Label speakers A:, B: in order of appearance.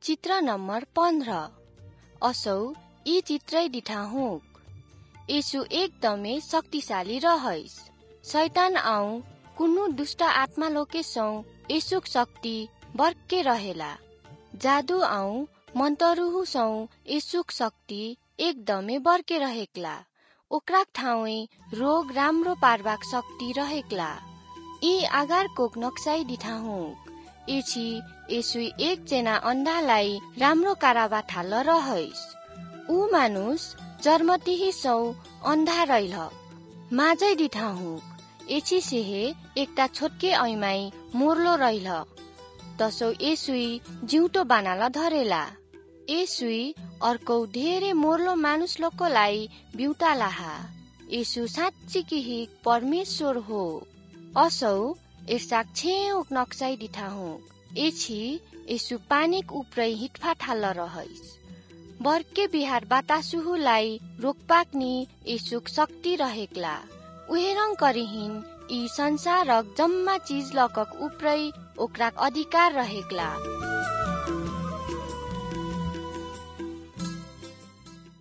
A: चित्र नम्बर 15 असौ यी चित्रै दिठाहुक यसु एकदमै शक्तिशाली रहैस। शैतान आऊ कुन्नु दुष्ट आत्मा लोकेसौ यसुक शक्ति बर्के रहेला। जादू आऊ मन्तरुहु सौ यसुक शक्ति एकदमै बर्के रहेक्ला। ओक्राक ठाउँ रोग राम्रो पार्बाक शक्ति रहेक्ला। यी आगार कोक नक्साई दिठाहुक एछि यसु एक जना अन्धालाई राम्रो काराबा थाल रहैस। ऊ मानुस जर्मतिही सौ अन्धा रैल माझै दिठाहुक एछि सेहे एकटा छोटके ऐमाई मोर्लो रैल तसो यसुई जिउटो बानाला धरेला। यसुई अर्को धेरै मोर्लो मानुस लोकोलाई बिउतालाहा। यसु साँच्चीकी परमेश्वर हो। असौ एर्साक छेउक नक्साई दिठाहुक एछि यसु पानीक उपरै हिटफा ठाल रहैस। बर्के बिहार बातासुहुलाई रोकपाक्नी यसुक शक्ति रहेक्ला। उहेरङ करिहिन यी संसारक जम्मा चीज लकक उपरै ओक्राक अधिकार रहेक्ला।